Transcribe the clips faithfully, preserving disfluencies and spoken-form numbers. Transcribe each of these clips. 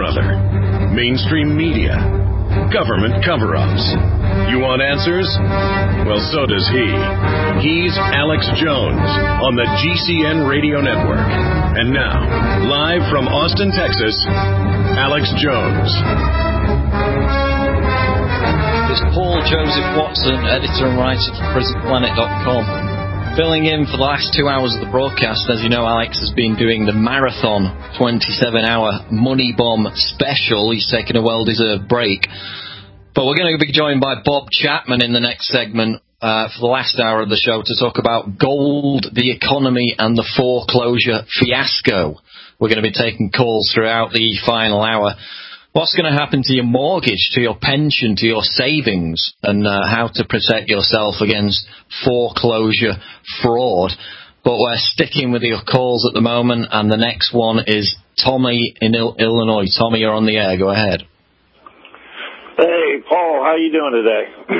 or other. Mainstream media. Government cover-ups. You want answers? Well, so does he. He's Alex Jones on the G C N Radio Network. And now, live from Austin, Texas, Alex Jones. This is Paul Joseph Watson, editor and writer for prison planet dot com. Filling in for the last two hours of the broadcast. As you know, Alex has been doing the marathon twenty-seven hour Money Bomb special. He's taken a well-deserved break. But we're going to be joined by Bob Chapman in the next segment uh, for the last hour of the show to talk about gold, the economy, and the foreclosure fiasco. We're going to be taking calls throughout the final hour. What's going to happen to your mortgage, to your pension, to your savings, and uh, how to protect yourself against foreclosure fraud. But we're sticking with your calls at the moment, and the next one is Tommy in Il- Illinois. Tommy, you're on the air. Go ahead. Hey, Paul, how you doing today?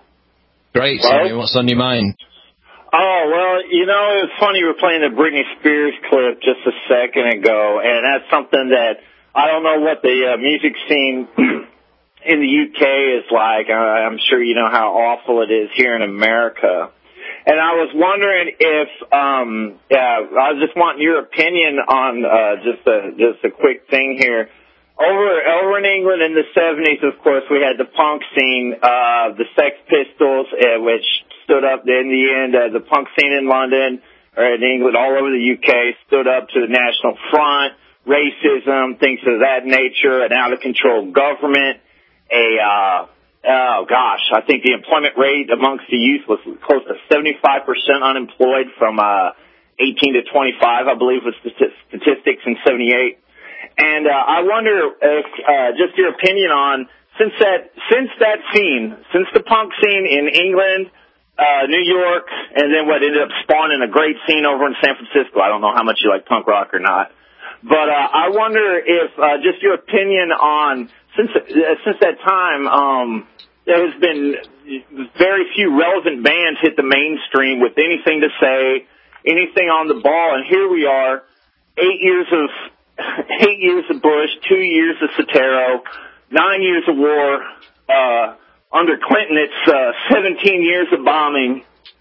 Great, Tommy. What's on your mind? Oh, well, you know, it was funny you were playing the Britney Spears clip just a second ago, and that's something that I don't know what the uh, music scene in the U K is like. Uh, I'm sure you know how awful it is here in America. And I was wondering if, um, yeah, I was just wanting your opinion on uh, just a just a quick thing here. Over over in England in the seventies, of course, we had the punk scene, uh, the Sex Pistols, uh, which stood up in the end. Uh, the punk scene in London or in England, all over the U K, stood up to the National Front. Racism, things of that nature, an out-of-control government, a, uh, oh gosh, I think the employment rate amongst the youth was close to seventy-five percent unemployed from, uh, eighteen to twenty-five, I believe was the statistics in seventy-eight. And, uh, I wonder if, uh, just your opinion on, since that, since that scene, since the punk scene in England, uh, New York, and then what ended up spawning a great scene over in San Francisco. I don't know how much you like punk rock or not. But uh, I wonder if uh, just your opinion on since uh, since that time, um, there has been very few relevant bands hit the mainstream with anything to say, anything on the ball, and here we are, eight years of eight years of Bush, two years of Sotero, nine years of war. Uh, under Clinton, it's uh, seventeen years of bombing.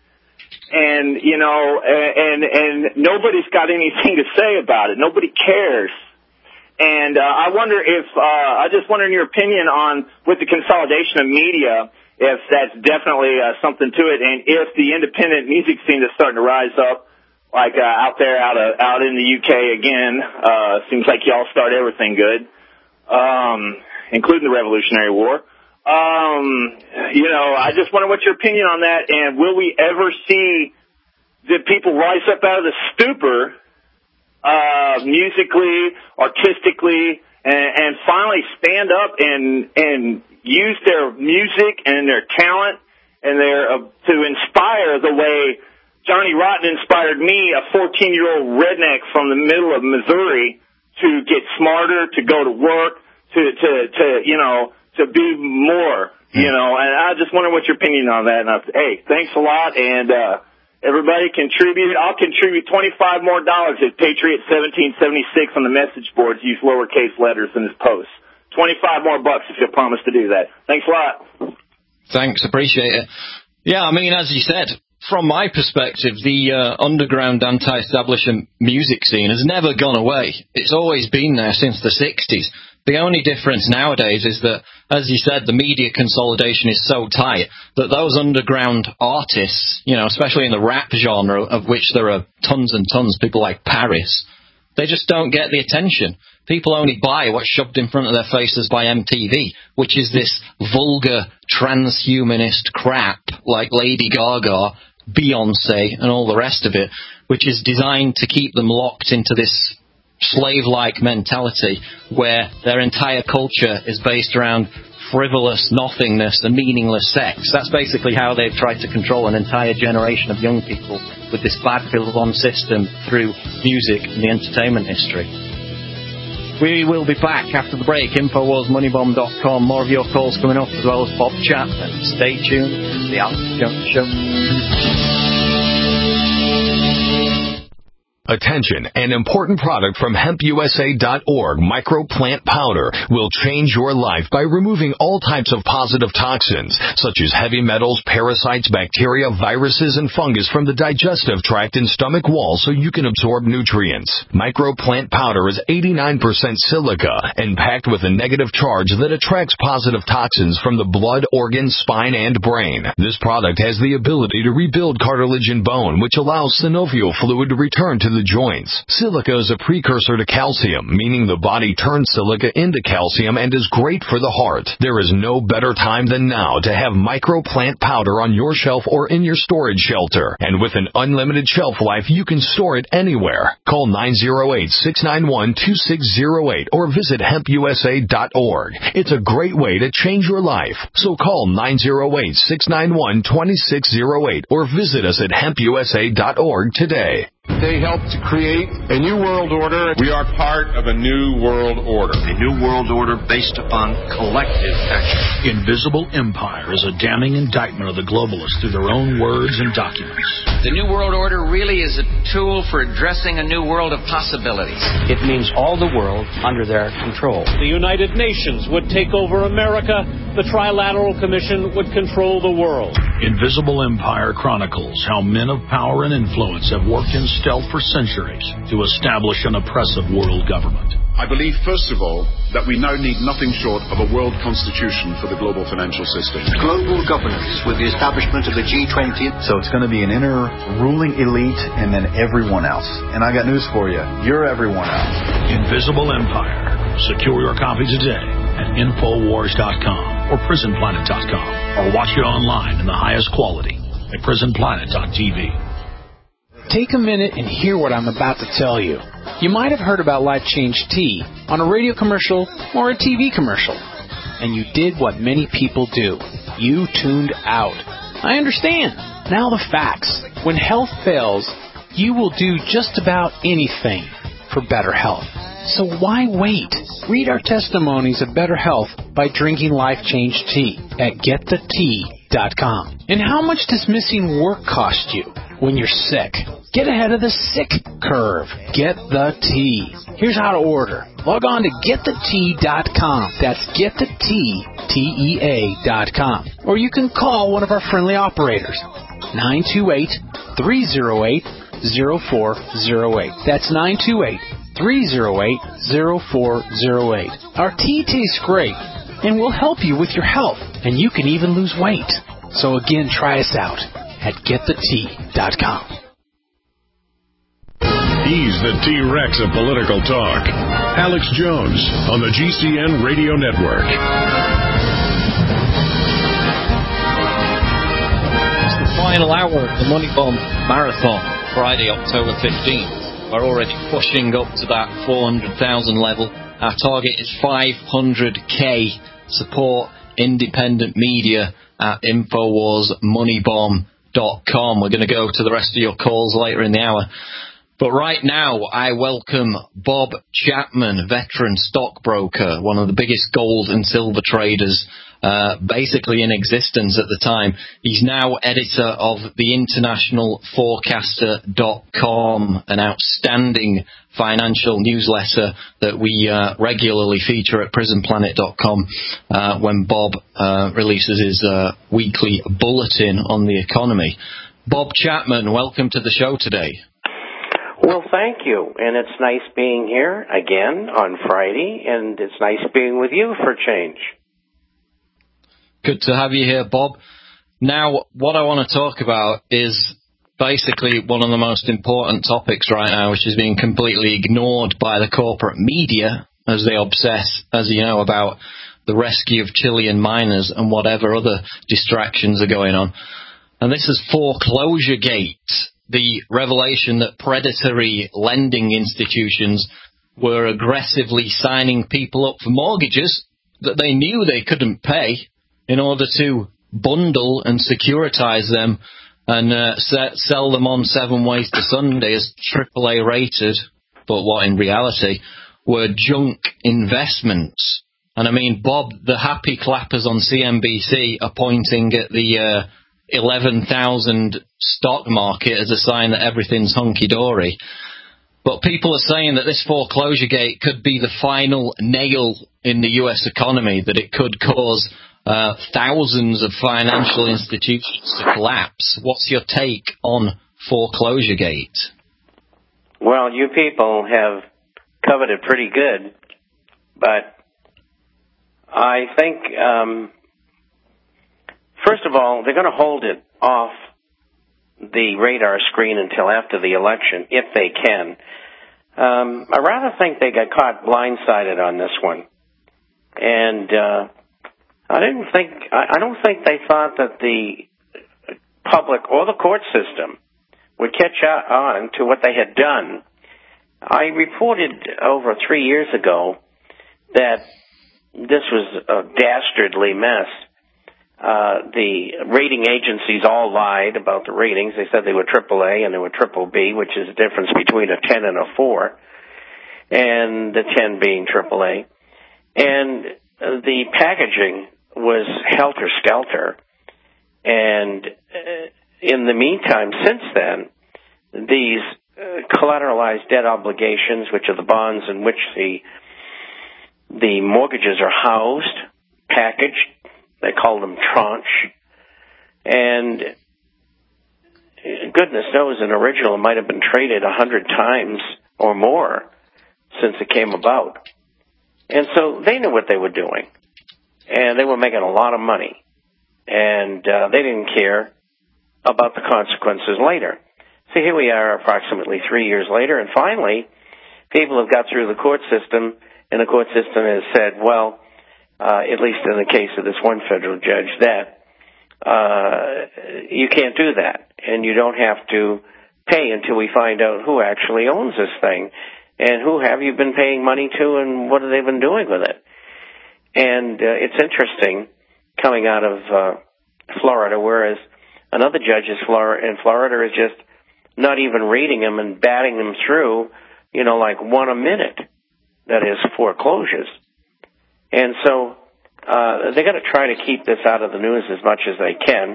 And, you know, and, and nobody's got anything to say about it. Nobody cares. And, uh, I wonder if, uh, I just wonder in your opinion on, with the consolidation of media, if that's definitely, uh, something to it. And if the independent music scene is starting to rise up, like, uh, out there, out of, out in the U K again, uh, seems like y'all start everything good, um, including the Revolutionary War. Um, you know, I just wonder what's your opinion on that, and will we ever see the people rise up out of the stupor, uh, musically, artistically, and, and finally stand up and, and use their music and their talent and their, uh, to inspire the way Johnny Rotten inspired me, a fourteen-year-old redneck from the middle of Missouri, to get smarter, to go to work, to, to, to, you know, to be more, you know, and I just wonder what your opinion on that. And I, hey, thanks a lot, and uh, everybody contribute. I'll contribute twenty-five more dollars at Patriot seventeen seventy-six on the message boards. Use lowercase letters in his posts. twenty-five more bucks if you'll promise to do that. Thanks a lot. Thanks, appreciate it. Yeah, I mean, as you said, from my perspective, the uh, underground anti-establishment music scene has never gone away. It's always been there since the sixties. The only difference nowadays is that, as you said, the media consolidation is so tight that those underground artists, you know, especially in the rap genre, of which there are tons and tons, people like Paris, they just don't get the attention. People only buy what's shoved in front of their faces by M T V, which is this vulgar transhumanist crap like Lady Gaga, Beyonce, and all the rest of it, which is designed to keep them locked into this slave-like mentality where their entire culture is based around frivolous nothingness and meaningless sex. That's basically how they've tried to control an entire generation of young people with this Babylon system through music and the entertainment industry. We will be back after the break. Infowars Money Bomb dot com. More of your calls coming up, as well as Bob Chapman. Stay tuned to the Alex Jones Show. Attention, an important product from hemp U S A dot org, microplant powder, will change your life by removing all types of positive toxins, such as heavy metals, parasites, bacteria, viruses, and fungus from the digestive tract and stomach wall so you can absorb nutrients. Microplant powder is eighty-nine percent silica and packed with a negative charge that attracts positive toxins from the blood, organs, spine, and brain. This product has the ability to rebuild cartilage and bone, which allows synovial fluid to return to the joints. Silica is a precursor to calcium, meaning the body turns silica into calcium and is great for the heart. There is no better time than now to have microplant powder on your shelf or in your storage shelter. And with an unlimited shelf life, you can store it anywhere. Call nine oh eight, six nine one, two six oh eight or visit hemp U S A dot org. It's a great way to change your life. So call nine oh eight, six nine one, two six oh eight or visit us at hemp U S A dot org today. They helped to create a new world order. We are part of a new world order. A new world order based upon collective action. Invisible Empire is a damning indictment of the globalists through their own words and documents. The new world order really is a tool for addressing a new world of possibilities. It means all the world under their control. The United Nations would take over America. The Trilateral Commission would control the world. Invisible Empire chronicles how men of power and influence have worked in stealth for centuries to establish an oppressive world government. I believe, first of all, that we now need nothing short of a world constitution for the global financial system. Global governance with the establishment of the G twenty. So it's going to be an inner ruling elite and then everyone else. And I got news for you. You're everyone else. Invisible Empire. Secure your copy today at infowars dot com or prison planet dot com or watch it online in the highest quality at prison planet dot t v. Take a minute and hear what I'm about to tell you. You might have heard about Life Change Tea on a radio commercial or a T V commercial, and you did what many people do. You tuned out. I understand. Now the facts. When health fails, you will do just about anything for better health. So why wait? Read our testimonies of better health by drinking Life Change Tea at get the tea dot com. And how much does missing work cost you when you're sick? Get ahead of the sick curve. Get the tea. Here's how to order. Log on to get the tea dot com. That's get the tea, T E A dot com. Or you can call one of our friendly operators. nine two eight, three oh eight, oh four oh eight. That's nine two eight, three oh eight, oh four oh eight. Our tea tastes great, and we'll help you with your health, and you can even lose weight. So again, try us out at get the tea dot com. He's the T-Rex of political talk. Alex Jones on the G C N Radio Network. It's the final hour of the Money Bomb Marathon, Friday, October fifteenth. We're already pushing up to that four hundred thousand level. Our target is five hundred K. Support independent media at infowars money bomb dot com. We're going to go to the rest of your calls later in the hour. But right now, I welcome Bob Chapman, veteran stockbroker, one of the biggest gold and silver traders uh, basically in existence at the time. He's now editor of the international forecaster dot com, an outstanding financial newsletter that we uh, regularly feature at prison planet dot com uh, when Bob uh, releases his uh, weekly bulletin on the economy. Bob Chapman, welcome to the show today. Well, thank you, and it's nice being here again on Friday, and it's nice being with you for a change. Good to have you here, Bob. Now, what I want to talk about is basically one of the most important topics right now, which is being completely ignored by the corporate media as they obsess, as you know, about the rescue of Chilean miners and whatever other distractions are going on. And this is Foreclosure Gate. The revelation that predatory lending institutions were aggressively signing people up for mortgages that they knew they couldn't pay in order to bundle and securitize them and uh, sell them on Seven Ways to Sunday as triple A rated, but what in reality were junk investments. And I mean, Bob, the happy clappers on C N B C are pointing at the uh, eleven thousand stock market as a sign that everything's hunky-dory. But people are saying that this foreclosure gate could be the final nail in the U S economy, that it could cause uh, thousands of financial institutions to collapse. What's your take on foreclosure gate? Well, you people have covered it pretty good, but I think, um, first of all, they're going to hold it off the radar screen until after the election, if they can. Um, I rather think they got caught blindsided on this one. And uh, I didn't think, I don't think they thought that the public or the court system would catch on to what they had done. I reported over three years ago that this was a dastardly mess. Uh, the rating agencies all lied about the ratings. They said they were triple A and they were triple B, which is the difference between a ten and a four, and the ten being triple A. And uh, the packaging was helter-skelter. And uh, in the meantime, since then, these uh, collateralized debt obligations, which are the bonds in which the the mortgages are housed, packaged, they call them tranche, and goodness knows an original might have been traded a hundred times or more since it came about. And so they knew what they were doing, and they were making a lot of money, and uh, they didn't care about the consequences later. So here we are approximately three years later, and finally people have got through the court system, and the court system has said, well, Uh, at least in the case of this one federal judge, that uh, you can't do that, and you don't have to pay until we find out who actually owns this thing, and who have you been paying money to, and what have they been doing with it. And uh, it's interesting coming out of uh, Florida, whereas another judge is Flor- in Florida is just not even reading them and batting them through, you know, like one a minute, that is foreclosures. And so uh, they're going to try to keep this out of the news as much as they can.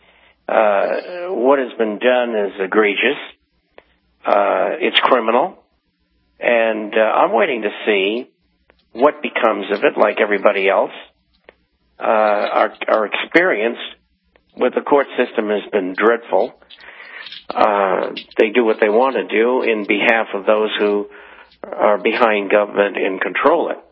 Uh, what has been done is egregious. Uh, it's criminal. And uh, I'm waiting to see what becomes of it, like everybody else. Uh, our, our experience with the court system has been dreadful. Uh, they do what they want to do in behalf of those who are behind government and control it.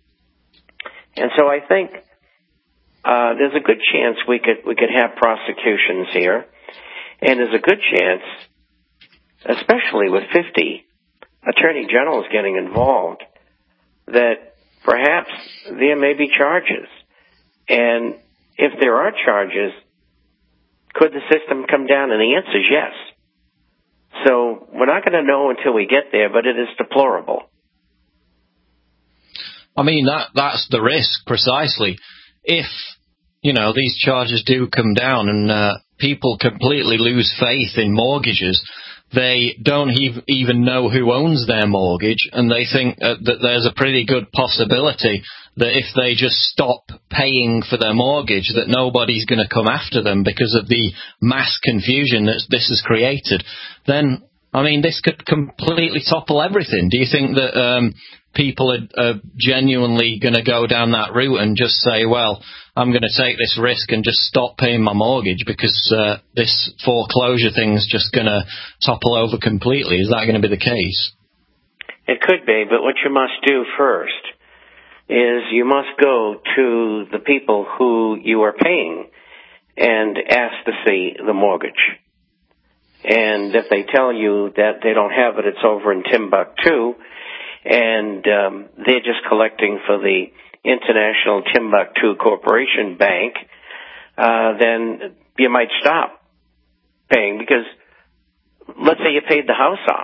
And so I think uh, there's a good chance we could we could have prosecutions here, and there's a good chance, especially with fifty attorney generals getting involved, that perhaps there may be charges. And if there are charges, could the system come down? And the answer is yes. So we're not going to know until we get there, but it is deplorable. I mean, that that's the risk, precisely. If, you know, these charges do come down and uh, people completely lose faith in mortgages, they don't ev- even know who owns their mortgage, and they think uh, that there's a pretty good possibility that if they just stop paying for their mortgage, that nobody's going to come after them because of the mass confusion that this has created. Then, I mean, this could completely topple everything. Do you think that um, people are, are genuinely going to go down that route and just say, well, I'm going to take this risk and just stop paying my mortgage because uh, this foreclosure thing's just going to topple over completely? Is that going to be the case? It could be, but what you must do first is you must go to the people who you are paying and ask to see the mortgage. And if they tell you that they don't have it, it's over in Timbuktu, and um, they're just collecting for the International Timbuktu Corporation Bank, uh, then you might stop paying, because let's say you paid the house off.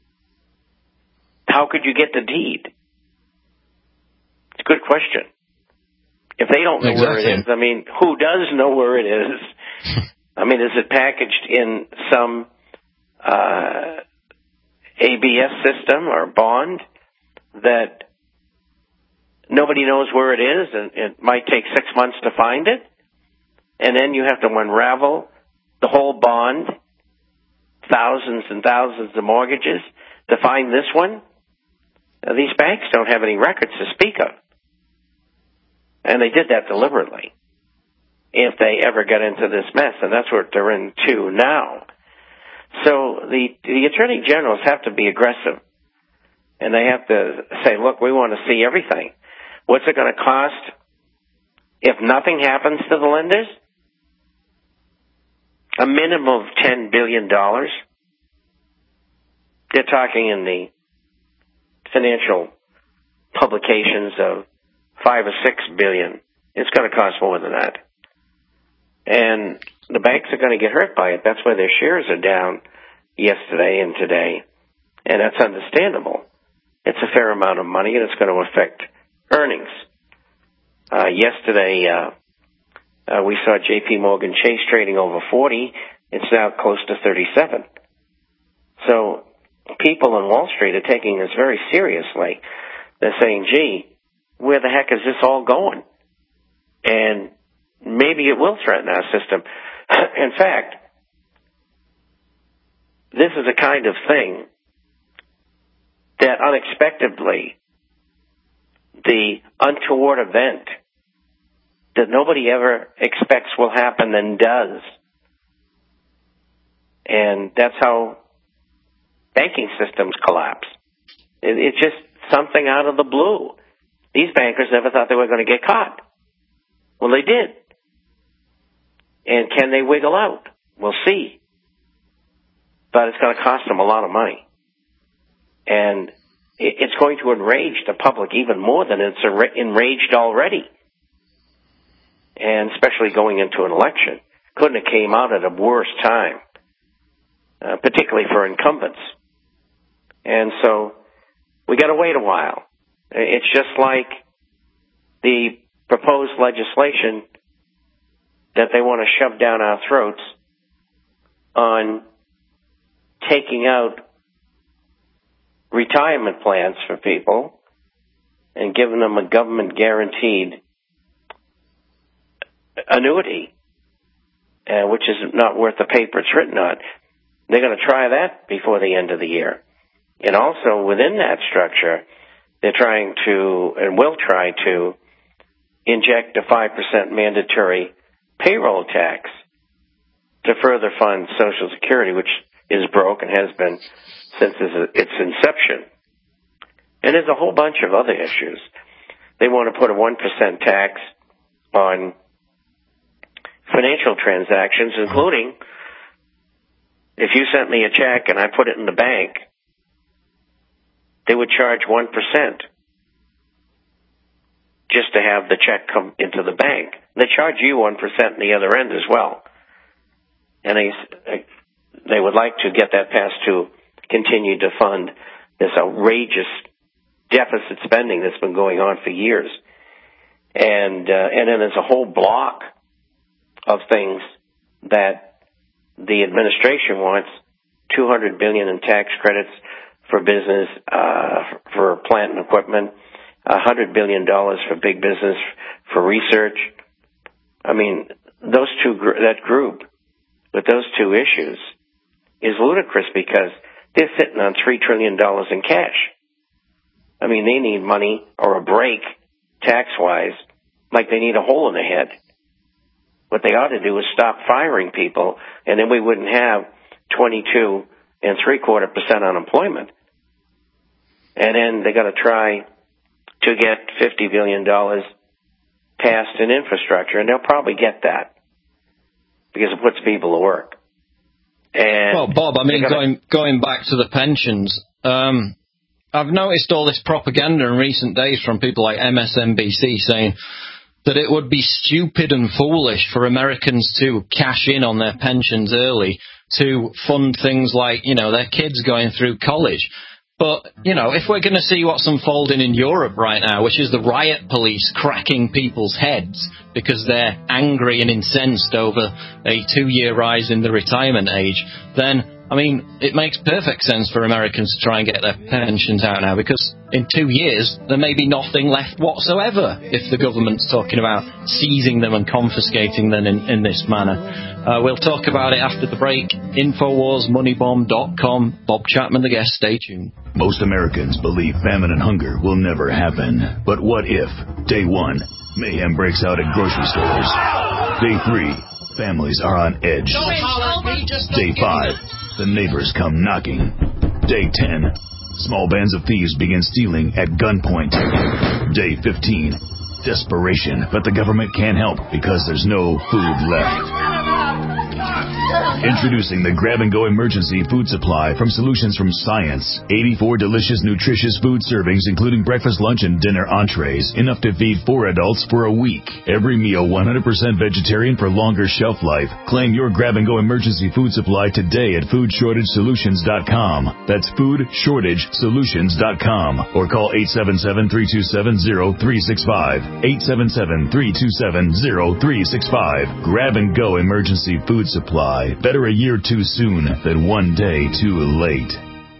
How could you get the deed? It's a good question. If they don't know exactly. where it is, I mean, who does know where it is? I mean, is it packaged in some uh, A B S system or bond that nobody knows where it is, and it might take six months to find it, and then you have to unravel the whole bond, thousands and thousands of mortgages, to find this one. Uh, these banks don't have any records to speak of. And they did that deliberately, if they ever get into this mess, and that's what they're into now. So the the attorney generals have to be aggressive, and they have to say, look, we want to see everything. What's it going to cost if nothing happens to the lenders? A minimum of ten billion dollars. They're talking in the financial publications of five or six billion. It's going to cost more than that. And the banks are going to get hurt by it. That's why their shares are down yesterday and today. And that's understandable. It's a fair amount of money, and it's going to affect earnings. Uh, yesterday, uh, uh, we saw J P Morgan Chase trading over forty. It's now close to thirty-seven. So people on Wall Street are taking this very seriously. They're saying, gee, where the heck is this all going? And maybe it will threaten our system. In fact, this is a kind of thing that unexpectedly, the untoward event that nobody ever expects will happen and does. And that's how banking systems collapse. It, it's just something out of the blue. These bankers never thought they were going to get caught. Well, they did. And can they wiggle out? We'll see. But it's going to cost them a lot of money. And it's going to enrage the public even more than it's enraged already. And especially going into an election. Couldn't have came out at a worse time, uh, particularly for incumbents. And so we got to wait a while. It's just like the proposed legislation that they want to shove down our throats on taking out retirement plans for people and giving them a government-guaranteed annuity, uh, which is not worth the paper it's written on. They're going to try that before the end of the year. And also within that structure, they're trying to, and will try to, inject a five percent mandatory payroll tax to further fund Social Security, which is broke and has been since its inception. And there's a whole bunch of other issues. They want to put a one percent tax on financial transactions, including if you sent me a check and I put it in the bank, they would charge one percent just to have the check come into the bank. They charge you one percent on the other end as well. And they, they would like to get that passed to continue to fund this outrageous deficit spending that's been going on for years. And, uh, and then there's a whole block of things that the administration wants, two hundred billion dollars in tax credits for business, uh, for plant and equipment, one hundred billion dollars for big business, for research. I mean, those two, that group with those two issues is ludicrous because they're sitting on three trillion dollars in cash. I mean, they need money or a break tax-wise like they need a hole in the head. What they ought to do is stop firing people, and then we wouldn't have twenty-two and three quarter percent unemployment. And then they got to try to get fifty billion dollars passed in infrastructure, and they'll probably get that because it puts people to work. And well, Bob, I mean, going going back to the pensions, um, I've noticed all this propaganda in recent days from people like M S N B C saying that it would be stupid and foolish for Americans to cash in on their pensions early to fund things like, you know, their kids going through college. But, you know, if we're going to see what's unfolding in Europe right now, which is the riot police cracking people's heads because they're angry and incensed over a two-year rise in the retirement age, then I mean, it makes perfect sense for Americans to try and get their pensions out now, because in two years there may be nothing left whatsoever if the government's talking about seizing them and confiscating them in, in this manner. Uh, we'll talk about it after the break. Infowars Money Bomb dot com. Bob Chapman, the guest. Stay tuned. Most Americans believe famine and hunger will never happen. But what if, day one, mayhem breaks out at grocery stores? Day three, families are on edge. Day five, the neighbors come knocking. Day ten, small bands of thieves begin stealing at gunpoint. Day fifteen, desperation, but the government can't help because there's no food left. Introducing the Grab-and-Go Emergency Food Supply from Solutions from Science. eighty-four delicious, nutritious food servings, including breakfast, lunch, and dinner entrees. Enough to feed four adults for a week. Every meal one hundred percent vegetarian for longer shelf life. Claim your Grab-and-Go Emergency Food Supply today at food shortage solutions dot com. That's food shortage solutions dot com. Or call eight seven seven, three two seven, zero three six five. eight seven seven, three two seven, zero three six five. Grab-and-Go Emergency Food Supply. Better a year too soon than one day too late.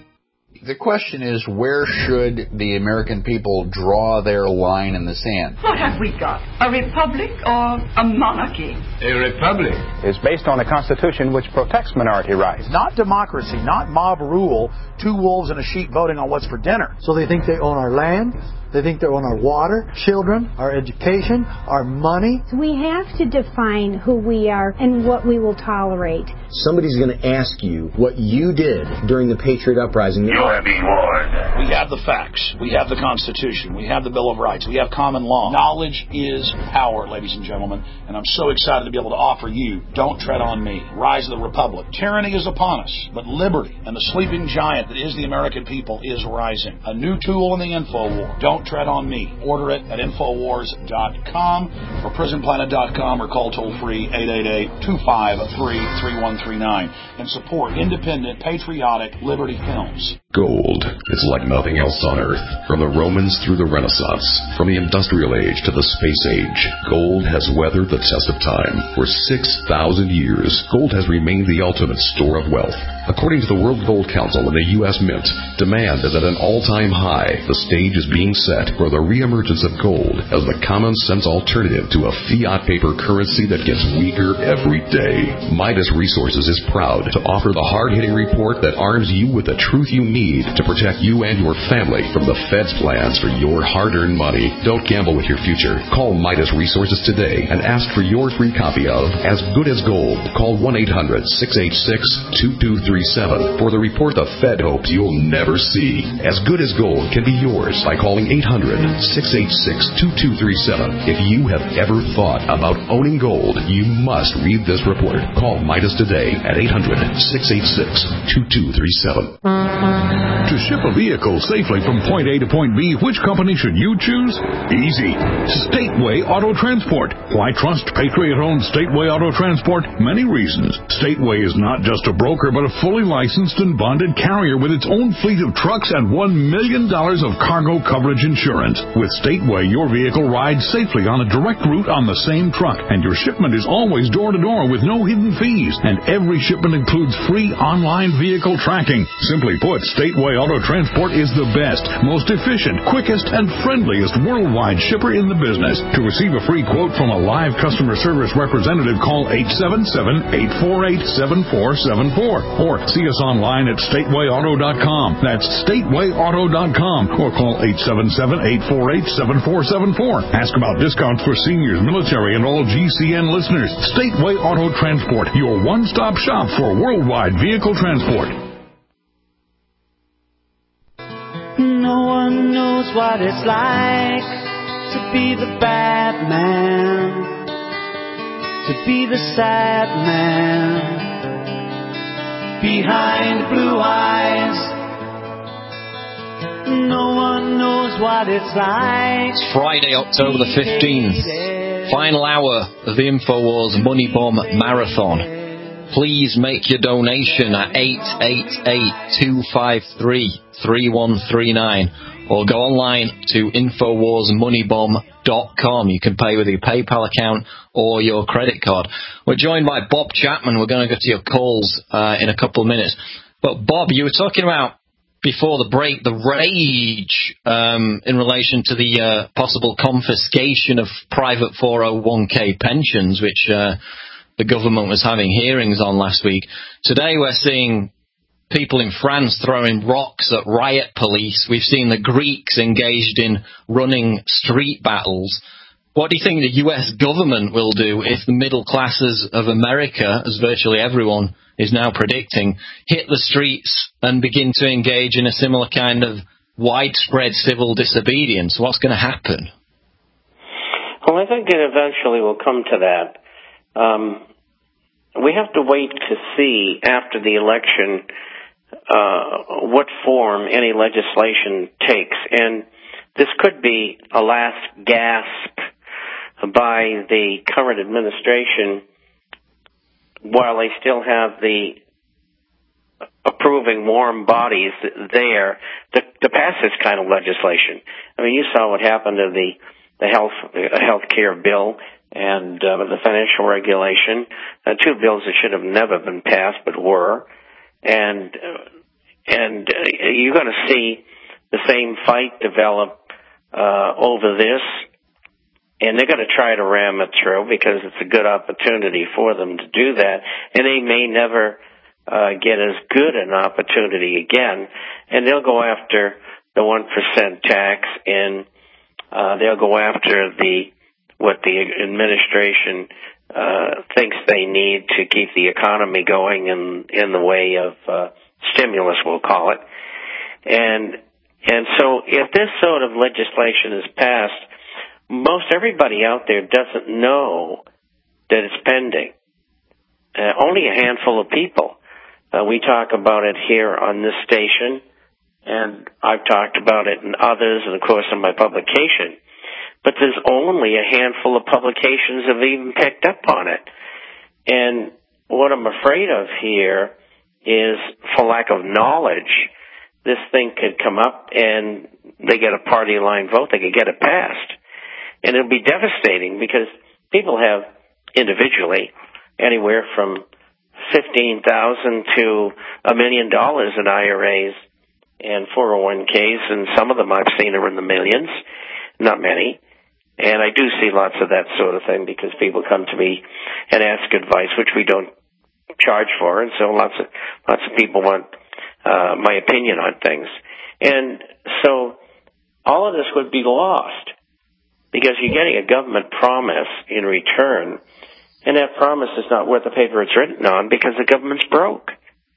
The question is, where should the American people draw their line in the sand? What have we got? A republic or a monarchy? A republic is based on a constitution which protects minority rights. Not democracy, not mob rule, two wolves and a sheep voting on what's for dinner. So they think they own our land, they think they own our water, children, our education, our money. We have to define who we are and what we will tolerate. Somebody's going to ask you what you did during the Patriot Uprising. You are being warned. We have the facts. We have the Constitution. We have the Bill of Rights. We have common law. Knowledge is power, ladies and gentlemen, and I'm so excited to be able to offer you Don't Tread on Me, Rise of the Republic. Tyranny is upon us, but liberty and the sleeping giant that is the American people is rising. A new tool in the info war. Don't Tread on Me. Order it at infowars dot com or prison planet dot com or call toll-free eight eight eight, two five three, three one three nine and support independent, patriotic Liberty Films. Gold is like nothing else on Earth. From the Romans through the Renaissance, from the Industrial Age to the Space Age, gold has weathered the test of time. For six thousand years, gold has remained the ultimate store of wealth. According to the World Gold Council and the U S Mint, demand is at an all-time high. The stage is being set for the reemergence of gold as the common-sense alternative to a fiat paper currency that gets weaker every day. Midas Resources is proud to offer the hard-hitting report that arms you with the truth you need to protect you and your family from the Fed's plans for your hard-earned money. Don't gamble with your future. Call Midas Resources today and ask for your free copy of As Good as Gold. Call one eight hundred, six eight six, two two three seven for the report the Fed hopes you'll never see. As Good as Gold can be yours by calling eight hundred, six eight six, two two three seven. If you have ever thought about owning gold, you must read this report. Call Midas today at eight hundred, six eight six, two two three seven. To ship a vehicle safely from point A to point B, which company should you choose? Easy. Stateway Auto Transport. Why trust Patriot-owned Stateway Auto Transport? Many reasons. Stateway is not just a broker, but a fully licensed and bonded carrier with its own fleet of trucks and one million dollars of cargo coverage insurance. With Stateway, your vehicle rides safely on a direct route on the same truck, and your shipment is always door-to-door with no hidden fees, and every shipment includes free online vehicle tracking. Simply put, Stateway Auto Transport is the best, most efficient, quickest, and friendliest worldwide shipper in the business. To receive a free quote from a live customer service representative, call eight seven seven, eight four eight, seven four seven four or see us online at stateway auto dot com. That's stateway auto dot com or call eight seven seven, eight four eight, seven four seven four. Ask about discounts for seniors, military, and all G C N listeners. Stateway Auto Transport, your one-stop shop for worldwide vehicle transport. No one knows what it's like to be the bad man, to be the sad man behind blue eyes. No one knows what it's like. It's Friday, October the fifteenth. Final hour of the InfoWars Money Bomb Marathon. Please make your donation at eight eight eight, two five three, three one three nine or go online to infowars money bomb dot com. You can pay with your PayPal account or your credit card. We're joined by Bob Chapman. We're going to go to your calls uh, in a couple of minutes. But, Bob, you were talking about, before the break, the rage um, in relation to the uh, possible confiscation of private four oh one k pensions, which uh, the government was having hearings on last week. Today we're seeing people in France throwing rocks at riot police. We've seen the Greeks engaged in running street battles. What do you think the U S government will do if the middle classes of America, as virtually everyone is now predicting, hit the streets and begin to engage in a similar kind of widespread civil disobedience? What's going to happen? Well, I think it eventually will come to that. Um, we have to wait to see after the election uh, what form any legislation takes. And this could be a last gasp by the current administration while they still have the approving warm bodies there to, to pass this kind of legislation. I mean, you saw what happened to the the health uh, health care bill and uh, the financial regulation, uh, two bills that should have never been passed but were, and uh, and uh, you're going to see the same fight develop uh, over this. And they're going to try to ram it through because it's a good opportunity for them to do that. And they may never uh, get as good an opportunity again. And they'll go after the one percent tax, and uh, they'll go after the what the administration uh, thinks they need to keep the economy going in in the way of uh, stimulus, we'll call it. And and so if this sort of legislation is passed, most everybody out there doesn't know that it's pending. Uh, only a handful of people. Uh, we talk about it here on this station, and I've talked about it in others, and of course in my publication. But there's only a handful of publications that have even picked up on it. And what I'm afraid of here is, for lack of knowledge, this thing could come up and they get a party line vote, they could get it passed. And it'll be devastating because people have individually anywhere from fifteen thousand dollars to a million dollars in I R As and four oh one k's, and some of them I've seen are in the millions, not many. And I do see lots of that sort of thing because people come to me and ask advice, which we don't charge for, and so lots of lots of people want uh, my opinion on things. And so all of this would be lost, because you're getting a government promise in return, and that promise is not worth the paper it's written on because the government's broke.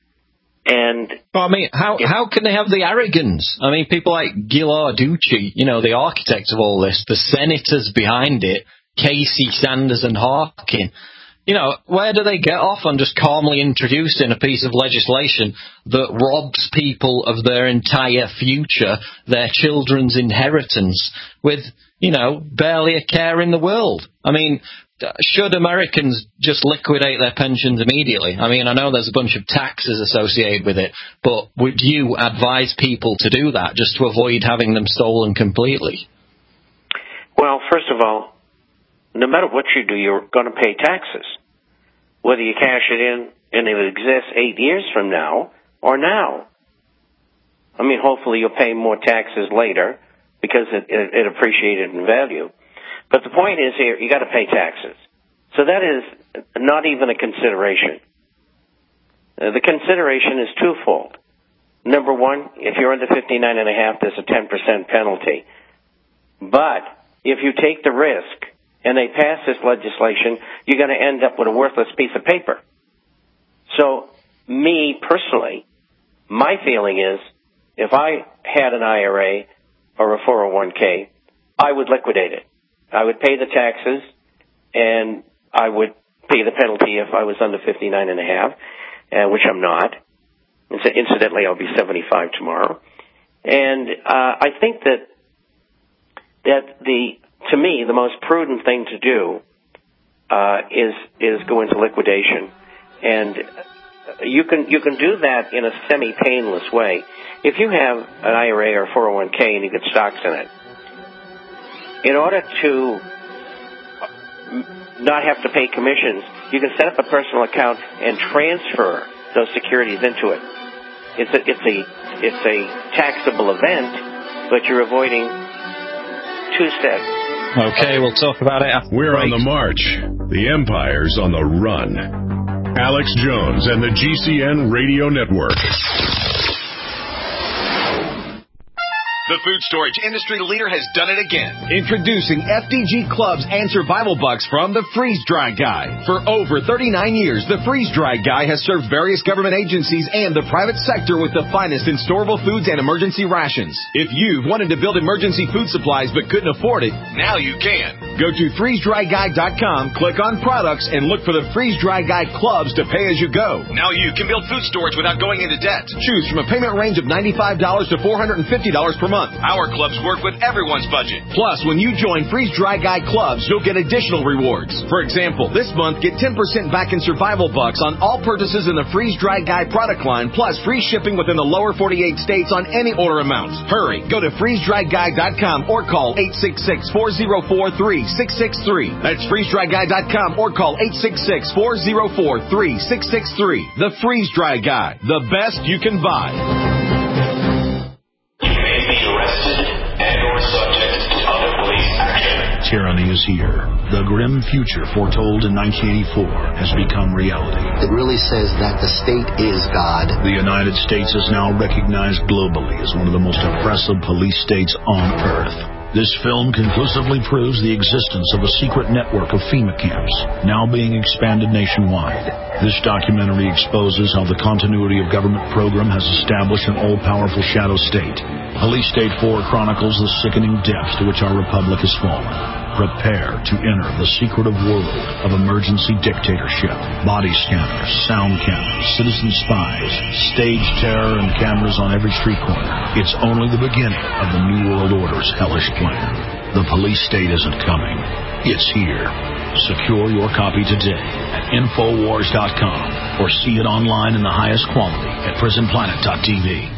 And well, I mean, how how can they have the arrogance? I mean, people like Gilad Ducci, you know, the architect of all this, the senators behind it, Casey, Sanders, and Harkin. You know, where do they get off on just calmly introducing a piece of legislation that robs people of their entire future, their children's inheritance, with, you know, barely a care in the world? I mean, should Americans just liquidate their pensions immediately? I mean, I know there's a bunch of taxes associated with it, but would you advise people to do that just to avoid having them stolen completely? Well, first of all, no matter what you do, you're going to pay taxes, whether you cash it in and it exists eight years from now or now. I mean, hopefully you'll pay more taxes later because it, it, it appreciated in value. But the point is here, you got to pay taxes. So that is not even a consideration. Uh, the consideration is twofold. Number one, if you're under fifty-nine and a half, there's a ten percent penalty. But if you take the risk and they pass this legislation, you're going to end up with a worthless piece of paper. So, me personally, my feeling is, if I had an I R A or a four oh one k, I would liquidate it. I would pay the taxes, and I would pay the penalty if I was under fifty-nine and a half, uh, which I'm not. Incidentally, I'll be seventy-five tomorrow. And uh, I think that that the to me, the most prudent thing to do uh, is is go into liquidation. And you can you can do that in a semi-painless way. If you have an I R A or four oh one k and you get stocks in it, in order to not have to pay commissions, you can set up a personal account and transfer those securities into it. It's a it's a it's a taxable event, but you're avoiding two steps. Okay, we'll talk about it after We're break. on the march. The empire's on the run. Alex Jones and the G C N Radio Network. The food storage industry leader has done it again. Introducing F D G Clubs and Survival Bucks from the Freeze Dry Guy. For over thirty-nine years, the Freeze Dry Guy has served various government agencies and the private sector with the finest in storable foods and emergency rations. If you've wanted to build emergency food supplies but couldn't afford it, now you can. Go to freeze dry guy dot com, click on products, and look for the Freeze Dry Guy Clubs to pay as you go. Now you can build food storage without going into debt. Choose from a payment range of ninety-five dollars to four hundred fifty dollars per month. Our clubs work with everyone's budget. Plus, when you join Freeze Dry Guy Clubs, you'll get additional rewards. For example, this month, get ten percent back in Survival Bucks on all purchases in the Freeze Dry Guy product line, plus free shipping within the lower forty-eight states on any order amounts. Hurry, go to freeze dry guy dot com or call eight six six, four oh four, three six six three. That's freeze dry guy dot com or call eight six six, four oh four, three six six three. The Freeze Dry Guy, the best you can buy. Tyranny is here. The grim future foretold in nineteen eighty-four has become reality. It really says that the state is God. The United States is now recognized globally as one of the most oppressive police states on earth. This film conclusively proves the existence of a secret network of FEMA camps, now being expanded nationwide. This documentary exposes how the continuity of government program has established an all-powerful shadow state. Police State four chronicles the sickening depths to which our republic has fallen. Prepare to enter the secretive world of emergency dictatorship. Body scanners, sound cameras, citizen spies, stage terror, and cameras on every street corner. It's only the beginning of the New World Order's hellish plan. The police state isn't coming. It's here. Secure your copy today at infowars dot com or see it online in the highest quality at prison planet dot t v.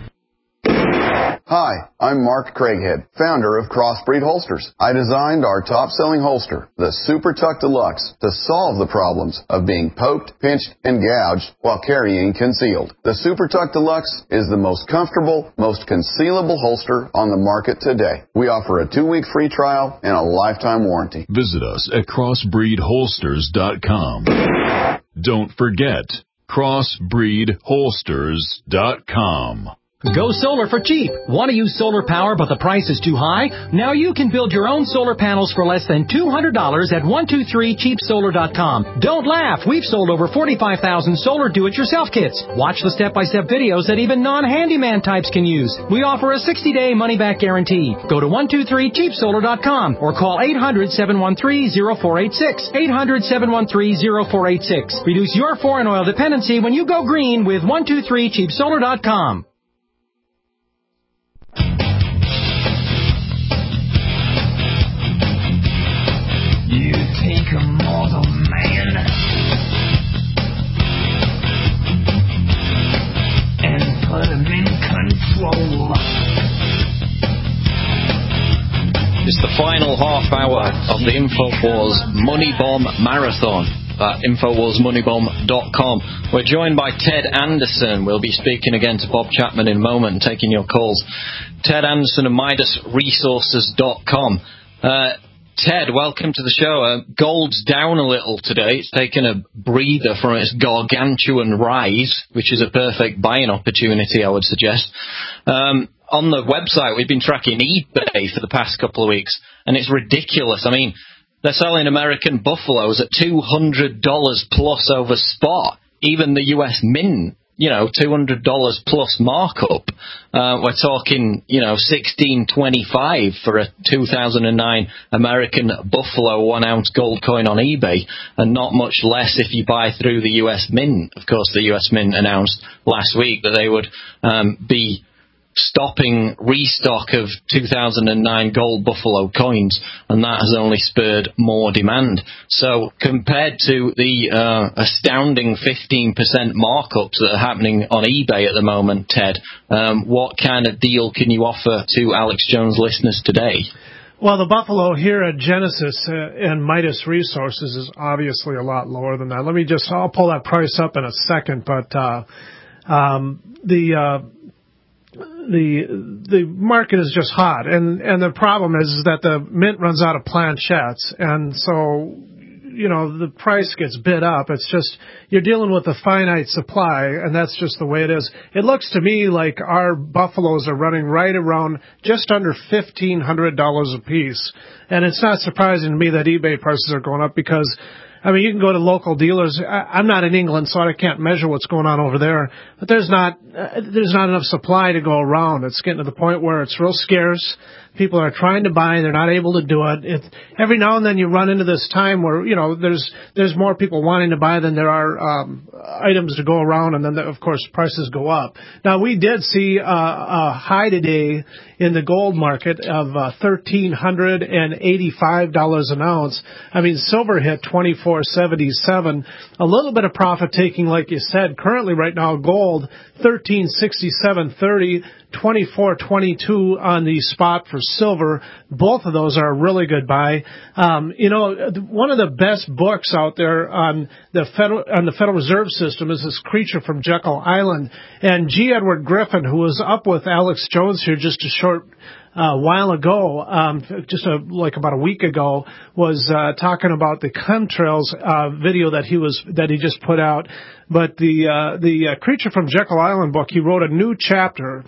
Hi, I'm Mark Craighead, founder of Crossbreed Holsters. I designed our top-selling holster, the Super Tuck Deluxe, to solve the problems of being poked, pinched, and gouged while carrying concealed. The Super Tuck Deluxe is the most comfortable, most concealable holster on the market today. We offer a two-week free trial and a lifetime warranty. Visit us at crossbreed holsters dot com. Don't forget, crossbreed holsters dot com. Go solar for cheap. Want to use solar power but the price is too high? Now you can build your own solar panels for less than two hundred dollars at one two three cheap solar dot com. Don't laugh. We've sold over forty-five thousand solar do-it-yourself kits. Watch the step-by-step videos that even non-handyman types can use. We offer a sixty-day money-back guarantee. Go to one two three cheap solar dot com or call eight hundred, seven one three, zero four eight six. eight hundred, seven one three, zero four eight six. Reduce your foreign oil dependency when you go green with one two three cheap solar dot com. You take a mortal man and put him in control. It's the final half hour of the InfoWars Money Bomb Marathon at infowars money bomb dot com. We're joined by Ted Anderson. We'll be speaking again to Bob Chapman in a moment, taking your calls. Ted Anderson of Midas Resources dot com. Uh, Ted, welcome to the show. Uh, gold's down a little today. It's taken a breather from its gargantuan rise, which is a perfect buying opportunity, I would suggest. Um, on the website, we've been tracking eBay for the past couple of weeks, and it's ridiculous. I mean, they're selling American buffaloes at two hundred dollars plus over spot. Even the U S Mint, you know, two hundred dollars plus markup. Uh, we're talking, you know, sixteen twenty-five for a two thousand nine American Buffalo one-ounce gold coin on eBay, and not much less if you buy through the U S Mint. Of course, the U S Mint announced last week that they would um, be stopping restock of two thousand nine gold buffalo coins, and that has only spurred more demand. So compared to the uh, astounding fifteen percent markups that are happening on eBay at the moment, Ted, um, what kind of deal can you offer to Alex Jones listeners today? Well, the buffalo here at Genesis uh, and Midas Resources is obviously a lot lower than that. Let me just, I'll pull that price up in a second, but uh, um, the uh, the the market is just hot, and and the problem is, is that the mint runs out of planchettes, and so, you know, the price gets bid up. It's just, you're dealing with a finite supply, and that's just the way it is. It looks to me like our buffaloes are running right around just under fifteen hundred dollars a piece. And it's not surprising to me that eBay prices are going up because, I mean, you can go to local dealers. I, I'm not in England, so I can't measure what's going on over there. But there's not uh, there's not enough supply to go around. It's getting to the point where it's real scarce. People are trying to buy, they're not able to do it. it. Every now and then you run into this time where, you know, there's there's more people wanting to buy than there are um, items to go around, and then, the, of course, prices go up. Now, we did see uh, a high today in the gold market of uh, one thousand three hundred eighty-five dollars an ounce. I mean, silver hit twenty-four seventy-seven. A little bit of profit taking, like you said. Currently, right now, gold, thirteen sixty-seven thirty. twenty-four twenty-two on the spot for silver. Both of those are a really good buy. Um, you know, one of the best books out there on the Federal on the Federal Reserve System is this Creature from Jekyll Island. And G. Edward Griffin, who was up with Alex Jones here just a short uh, while ago, um, just a, like about a week ago, was uh, talking about the chemtrails uh, video that he was that he just put out. But the uh, the uh, Creature from Jekyll Island book, he wrote a new chapter.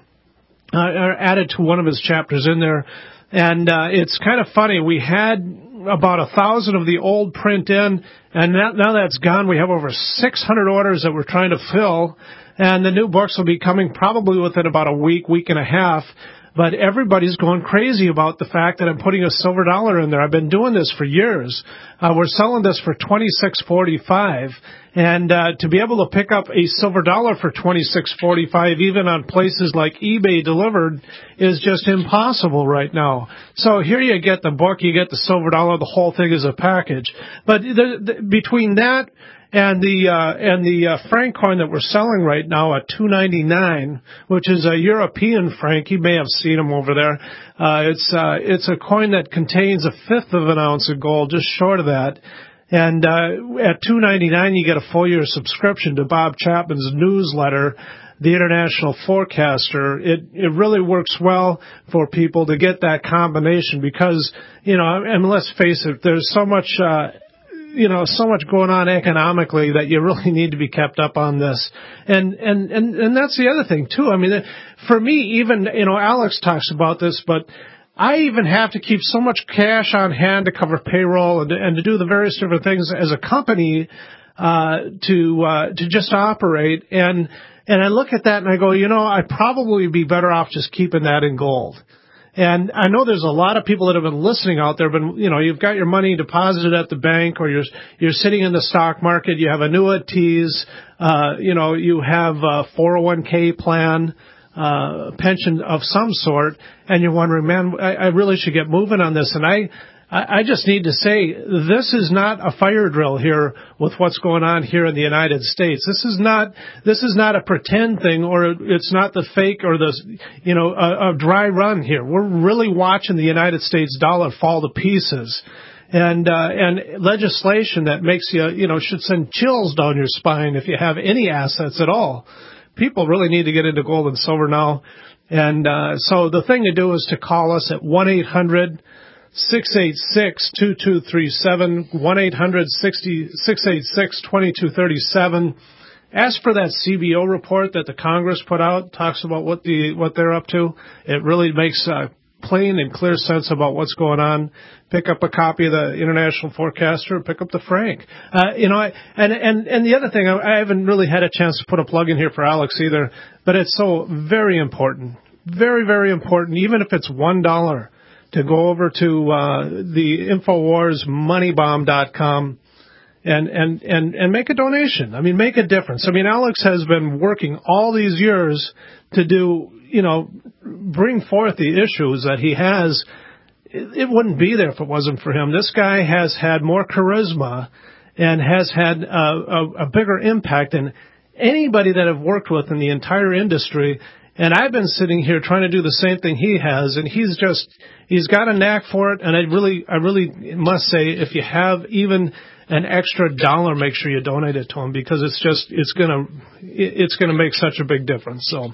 Uh, added to one of his chapters in there, and uh, it's kind of funny. We had about a thousand of the old print in, and that, now that's gone. We have over six hundred orders that we're trying to fill, and the new books will be coming probably within about a week, week and a half. But everybody's going crazy about the fact that I'm putting a silver dollar in there. I've been doing this for years. Uh, we're selling this for twenty-six forty-five, and uh, to be able to pick up a silver dollar for twenty-six forty-five, even on places like eBay delivered, is just impossible right now. So here you get the book, you get the silver dollar, the whole thing is a package. But the, the, between that and the uh, and the uh, franc coin that we're selling right now at two ninety-nine, which is a European franc. You may have seen them over there. Uh, it's uh, it's a coin that contains a fifth of an ounce of gold, just short of that. And uh, at two ninety-nine, you get a full year subscription to Bob Chapman's newsletter, The International Forecaster. It it really works well for people to get that combination because, you know, and let's face it, there's so much. Uh, You know, so much going on economically that you really need to be kept up on this. And, and, and, and that's the other thing, too. I mean, for me, even, you know, Alex talks about this, but I even have to keep so much cash on hand to cover payroll and, and to do the various different things as a company, uh, to, uh, to just operate. And, and I look at that and I go, you know, I'd probably be better off just keeping that in gold. And I know there's a lot of people that have been listening out there, but, you know, you've got your money deposited at the bank or you're, you're sitting in the stock market, you have annuities, uh, you know, you have a four oh one k plan, uh, pension of some sort, and you're wondering, man, I, I really should get moving on this. And I, I just need to say, this is not a fire drill here with what's going on here in the United States. This is not, this is not a pretend thing, or it's not the fake or the, you know, a, a dry run here. We're really watching the United States dollar fall to pieces. And, uh, and legislation that makes you, you know, should send chills down your spine if you have any assets at all. People really need to get into gold and silver now. And, uh, so the thing to do is to call us at one eight hundred six eight six two two three seven, one eight hundred six eight six two two three seven. Ask for that C B O report that the Congress put out, talks about what the what they're up to. It really makes uh, plain and clear sense about what's going on. Pick up a copy of the International Forecaster, pick up the franc. Uh, you know, I, and, and, and the other thing, I, I haven't really had a chance to put a plug in here for Alex either, but it's so very important, very, very important, even if it's one dollar. To go over to uh, the InfoWars Money Bomb dot com and, and, and, and make a donation. I mean, make a difference. I mean, Alex has been working all these years to do, you know, bring forth the issues that he has, it, it wouldn't be there if it wasn't for him. This guy has had more charisma and has had uh, a, a bigger impact than anybody that I've worked with in the entire industry. And I've been sitting here trying to do the same thing he has, and he's just, he's got a knack for it. And I really, I really must say, if you have even an extra dollar, make sure you donate it to him, because it's just, it's gonna, it's gonna make such a big difference. So,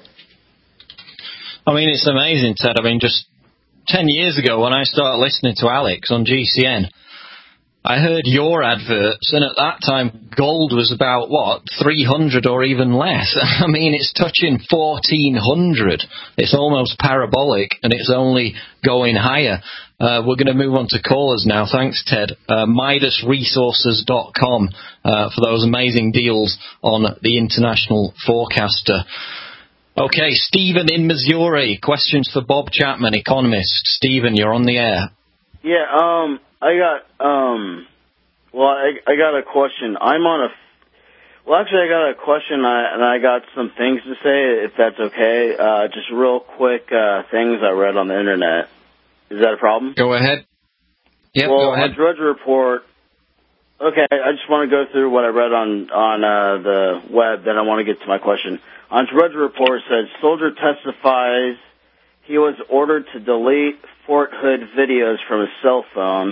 I mean, it's amazing, Ted. I mean, just ten years ago when I started listening to Alex on G C N, I heard your adverts, and at that time, gold was about, what, three hundred or even less. I mean, it's touching fourteen hundred. It's almost parabolic, and it's only going higher. Uh, we're going to move on to callers now. Thanks, Ted. Uh, Midas Resources dot com uh, for those amazing deals on the International Forecaster. Okay, Stephen in Missouri. Questions for Bob Chapman, economist. Stephen, you're on the air. Yeah, um... I got, um, well, I, I got a question. I'm on a, well, actually, I got a question, I, and I got some things to say, if that's okay. Uh, just real quick uh, things I read on the Internet. Is that a problem? Go ahead. Yep, well, go ahead. on Drudge Report, okay, I just want to go through what I read on, on uh, the web, then I want to get to my question. On Drudge Report, it says, soldier testifies he was ordered to delete Fort Hood videos from his cell phone.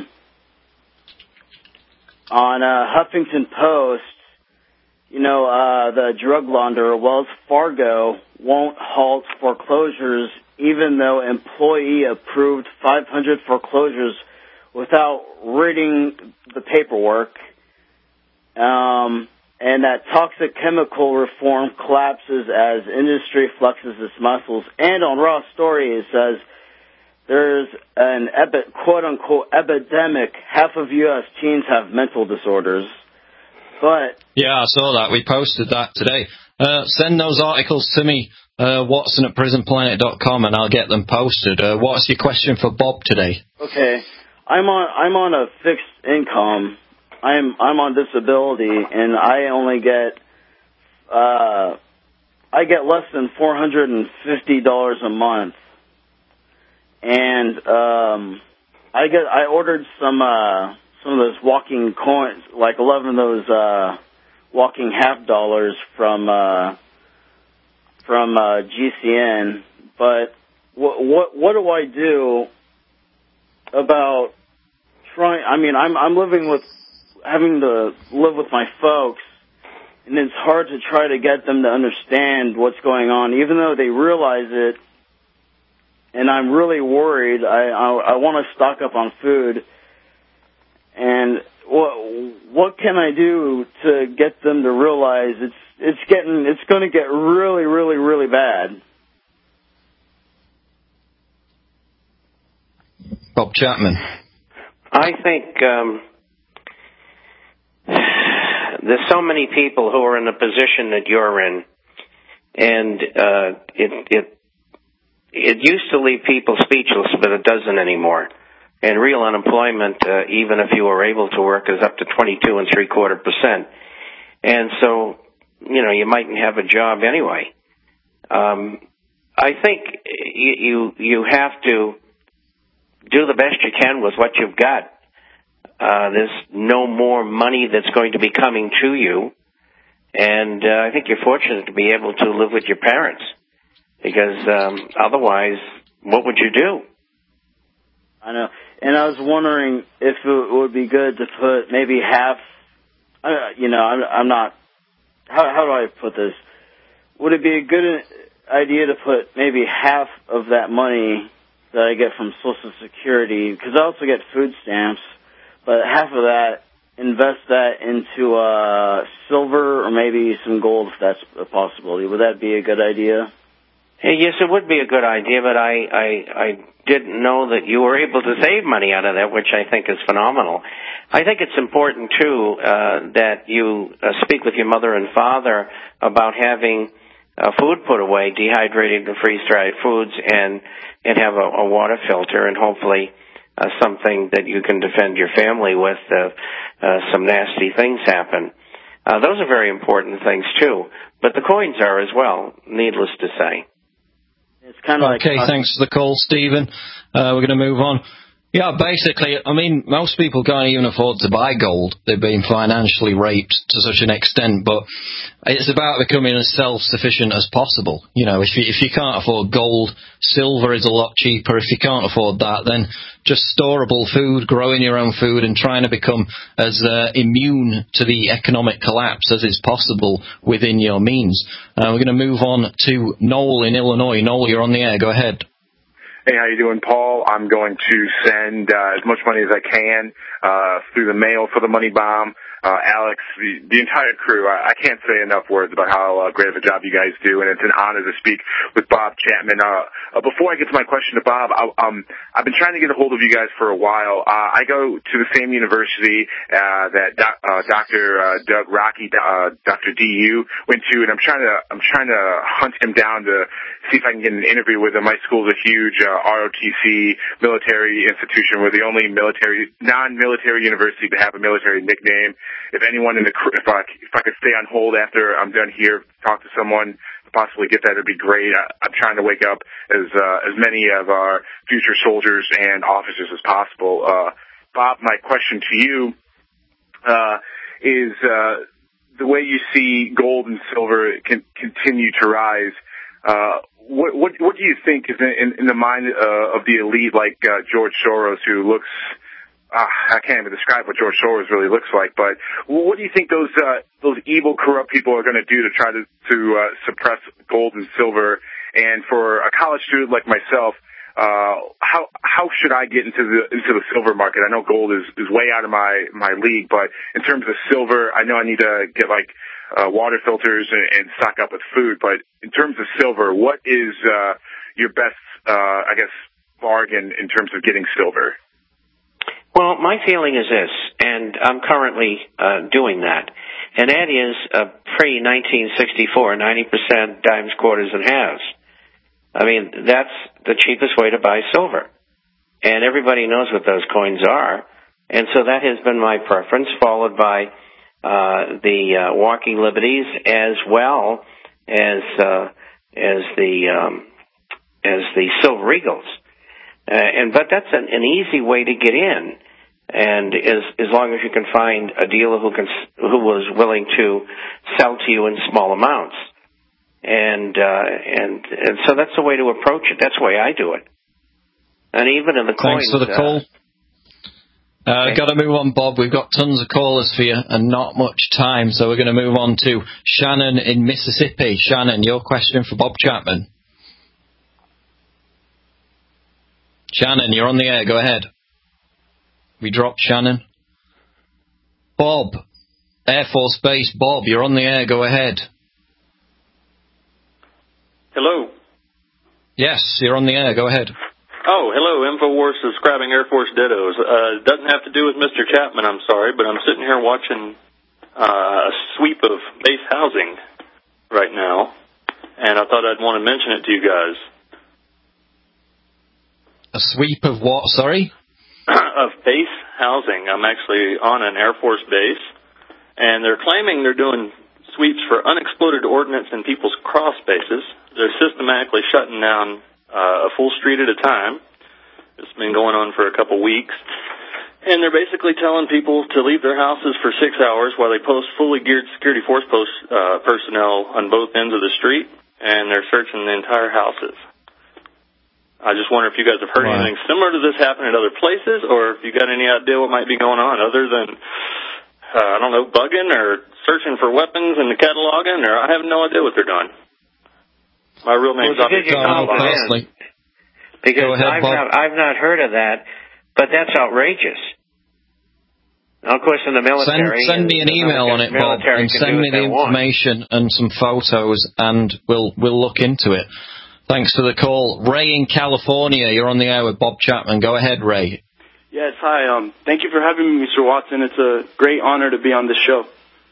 On uh, Huffington Post, you know, uh, the drug launderer Wells Fargo won't halt foreclosures even though employee approved five hundred foreclosures without reading the paperwork. Um, and that toxic chemical reform collapses as industry flexes its muscles. And on Raw Story, it says, there's an epi- quote-unquote epidemic. Half of U S teens have mental disorders. But yeah, I saw that. We posted that today. Uh, send those articles to me, uh, Watson at prison planet dot com, and I'll get them posted. Uh, what's your question for Bob today? Okay, I'm on I'm on a fixed income. I'm I'm on disability, and I only get uh, I get less than four hundred and fifty dollars a month. And um, I get I ordered some uh, some of those walking coins, like eleven of those uh, walking half dollars from uh, from uh, G C N. But what what what do I do about trying? I mean, I'm I'm living with having to live with my folks, and it's hard to try to get them to understand what's going on, even though they realize it. And I'm really worried. I, I, I want to stock up on food. And what what can I do to get them to realize it's it's getting it's going to get really really really bad? Bob Chapman. I think um, there's so many people who are in the position that you're in, and uh, it it. It used to leave people speechless, but it doesn't anymore. And real unemployment, uh, even if you were able to work, is up to twenty-two and three quarter percent. And so, you know, you mightn't have a job anyway. Um, I think you, you you have to do the best you can with what you've got. Uh, there's no more money that's going to be coming to you, and uh, I think you're fortunate to be able to live with your parents. Because um, otherwise, what would you do? I know. And I was wondering if it would be good to put maybe half, uh, you know, I'm, I'm not, how, how do I put this? Would it be a good idea to put maybe half of that money that I get from Social Security, because I also get food stamps, but half of that, invest that into uh, silver or maybe some gold if that's a possibility. Would that be a good idea? Yes, it would be a good idea, but I, I, I didn't know that you were able to save money out of that, which I think is phenomenal. I think it's important, too, uh, that you uh, speak with your mother and father about having uh, food put away, dehydrated and freeze-dried foods, and, and have a, a water filter, and hopefully uh, something that you can defend your family with if uh, uh, some nasty things happen. Uh, those are very important things, too. But the coins are as well, needless to say. It's kind of okay, like... Okay, thanks for the call, Stephen. Uh, we're going to move on. Yeah, basically, I mean, most people can't even afford to buy gold. They're being financially raped to such an extent, but it's about becoming as self-sufficient as possible. You know, if you, if you can't afford gold, silver is a lot cheaper. If you can't afford that, then just storable food, growing your own food, and trying to become as uh, immune to the economic collapse as is possible within your means. Uh, we're going to move on to Noel in Illinois. Noel, you're on the air. Go ahead. Hey, how you doing, Paul? I'm going to send uh, as much money as I can uh, through the mail for the money bomb. Uh, Alex, the, the entire crew, I, I can't say enough words about how uh, great of a job you guys do, and it's an honor to speak with Bob Chapman. Uh, uh, before I get to my question to Bob, I, um, I've been trying to get a hold of you guys for a while. Uh, I go to the same university uh, that doc, uh, Doctor Uh, Doug Rocky, uh, Doctor D U went to, and I'm trying to I'm trying to hunt him down to see if I can get an interview with him. My school's a huge uh, R O T C military institution. We're the only military, non-military university to have a military nickname. If anyone in the crew, if I, if I could stay on hold after I'm done here, talk to someone, possibly get that, it'd be great. I, I'm trying to wake up as uh, as many of our future soldiers and officers as possible. Uh, Bob, my question to you uh, is uh, the way you see gold and silver can continue to rise. Uh, what, what what do you think is in, in the mind uh, of the elite, like uh, George Soros, who looks Uh, I can't even describe what George Soros really looks like, but what do you think those uh, those evil, corrupt people are going to do to try to to uh, suppress gold and silver? And for a college student like myself, uh, how how should I get into the into the silver market? I know gold is, is way out of my my league, but in terms of silver, I know I need to get like uh, water filters and, and stock up with food. But in terms of silver, what is uh, your best, uh, I guess, bargain in terms of getting silver? Well, my feeling is this, and I'm currently uh, doing that, and that is uh, pre nineteen sixty-four, ninety percent dimes, quarters, and halves. I mean, that's the cheapest way to buy silver, and everybody knows what those coins are, and so that has been my preference, followed by uh, the uh, walking liberties as well as uh, as the um, as the silver eagles. Uh, and but that's an, an easy way to get in, and as as long as you can find a dealer who can who was willing to sell to you in small amounts, and uh, and and so that's the way to approach it. That's the way I do it. And even in the coins. Thanks for the call. Uh, uh, okay. Got to move on, Bob. We've got tons of callers for you and not much time, so we're going to move on to Shannon in Mississippi. Shannon, your question for Bob Chapman. Shannon, you're on the air. Go ahead. We dropped Shannon. Bob, Air Force Base. Bob, you're on the air. Go ahead. Hello. Yes, you're on the air. Go ahead. Oh, hello. InfoWars subscribing Air Force Dittos. Uh, doesn't have to do with Mister Chapman, I'm sorry, but I'm sitting here watching uh, a sweep of base housing right now, and I thought I'd want to mention it to you guys. A sweep of what, sorry? Of base housing. I'm actually on an Air Force base, and they're claiming they're doing sweeps for unexploded ordnance in people's cross bases. They're systematically shutting down uh, a full street at a time. It's been going on for a couple weeks. And they're basically telling people to leave their houses for six hours while they post fully geared security force post uh, personnel on both ends of the street, and they're searching the entire houses. I just wonder if you guys have heard right. anything similar to this happen at other places, or if you got any idea what might be going on other than, uh, I don't know, bugging or searching for weapons and the cataloging, or I have no idea what they're doing. My real name's well, obviously because ahead, I've, not, I've not heard of that, but that's outrageous. Now, of course, in the military... Send, send me an email on it, Bob, and send me the information want. and some photos, and we'll we'll look into it. Thanks for the call. Ray in California, you're on the air with Bob Chapman. Go ahead, Ray. Yes, hi. Um, thank you for having me, Mister Watson. It's a great honor to be on this show.